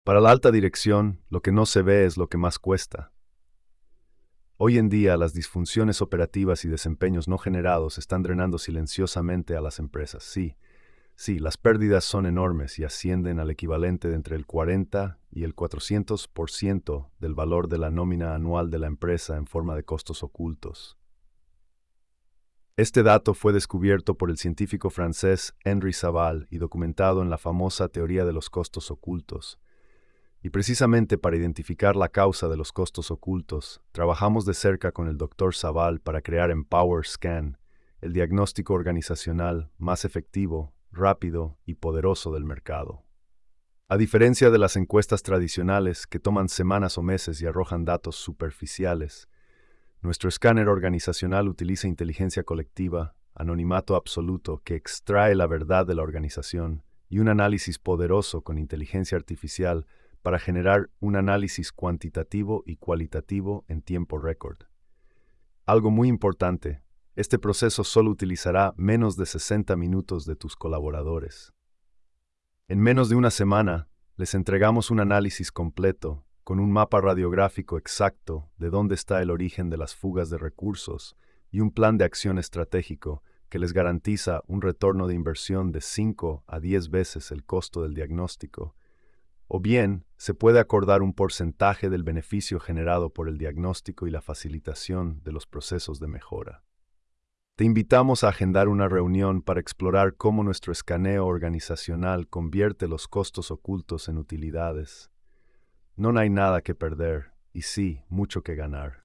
Para la alta dirección, lo que no se ve es lo que más cuesta. Hoy en día, las disfunciones operativas y desempeños no generados están drenando silenciosamente a las empresas. Sí, las pérdidas son enormes y ascienden al equivalente de entre el 40 y el 400% del valor de la nómina anual de la empresa en forma de costos ocultos. Este dato fue descubierto por el científico francés Henri Savall y documentado en la famosa teoría de los costos ocultos. Y precisamente para identificar la causa de los costos ocultos, trabajamos de cerca con el Dr. Savall para crear Empower Scan, el diagnóstico organizacional más efectivo, rápido y poderoso del mercado. A diferencia de las encuestas tradicionales que toman semanas o meses y arrojan datos superficiales, nuestro escáner organizacional utiliza inteligencia colectiva, anonimato absoluto que extrae la verdad de la organización y un análisis poderoso con inteligencia artificial para generar un análisis cuantitativo y cualitativo en tiempo récord. Algo muy importante, este proceso solo utilizará menos de 60 minutos de tus colaboradores. En menos de una semana, les entregamos un análisis completo, con un mapa radiográfico exacto de dónde está el origen de las fugas de recursos y un plan de acción estratégico que les garantiza un retorno de inversión de 5 a 10 veces el costo del diagnóstico. O bien, se puede acordar un porcentaje del beneficio generado por el diagnóstico y la facilitación de los procesos de mejora. Te invitamos a agendar una reunión para explorar cómo nuestro escaneo organizacional convierte los costos ocultos en utilidades. No hay nada que perder y sí, mucho que ganar.